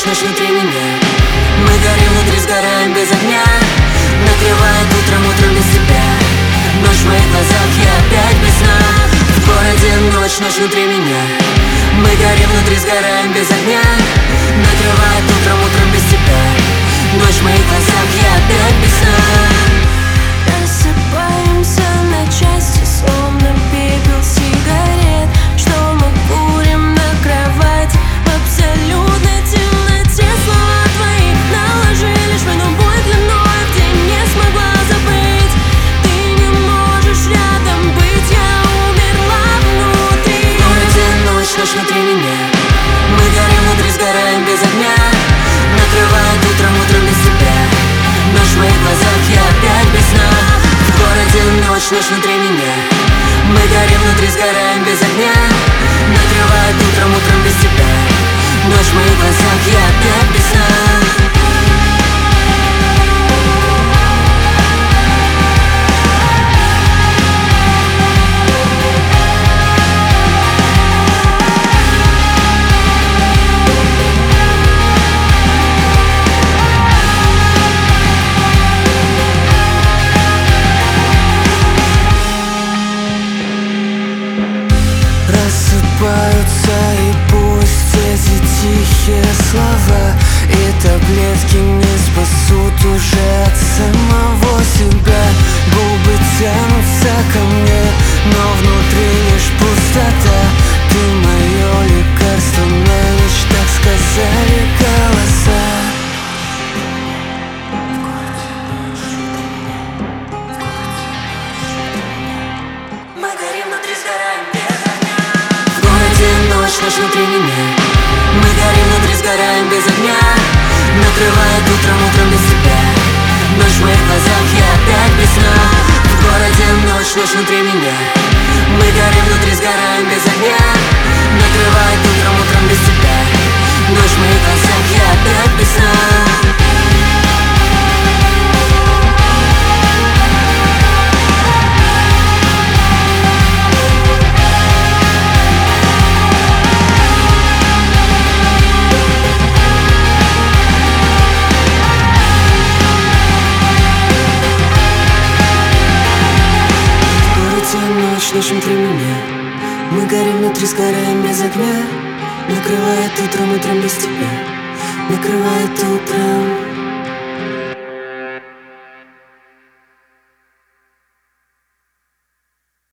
ночь внутри меня. Мы горим внутри, сгораем без огня. Накрывает утром без тебя. Ночь в моих глазах, я опять без сна. В городе ночь внутри меня. Мы горим внутри, сгораем без огня. Накрывает утром без тебя. Ночь в моих глазах, я опять без сна. Рассыпаемся на части, словно пепел сигарет, что мы курим на кровать в абсолютной темноте. Слова твои наложили швейную боль длиной в день, не смогла забыть. Ты не можешь рядом быть, я умерла внутри. В городе ночь внутри меня. Мы горим внутри, сгораем без огня. Накрывает утром без тебя. Ночь в моих глазах, я опять без сна. В городе ночь внутри меня. Мы горим внутри, сгораем без огня. Накрывает утром без тебя. Ночь в моих глазах, я опять без сна. Просыпаются, и пусть эти тихие слова и таблетки не спасут уже от самого себя. Губы тянутся ко мне, но внутри лишь пустота. Ты мое лекарство на ночь, так сказали голоса. Мы горим внутри, сгораем без огня. В городе ночь внутри меня. Мы горим внутри, сгораем без огня. Накрывает утром без тебя. Ночь в моих глазах, я опять без сна. В городе ночь внутри меня. Мы горим внутри, сгораем без огня. Накрывает утром без тебя. Ночь в моих глазах, я опять без сна. Ночь внутри меня. Мы горим внутри, сгораем без огня. Накрывает утром без тебя. Накрывает утром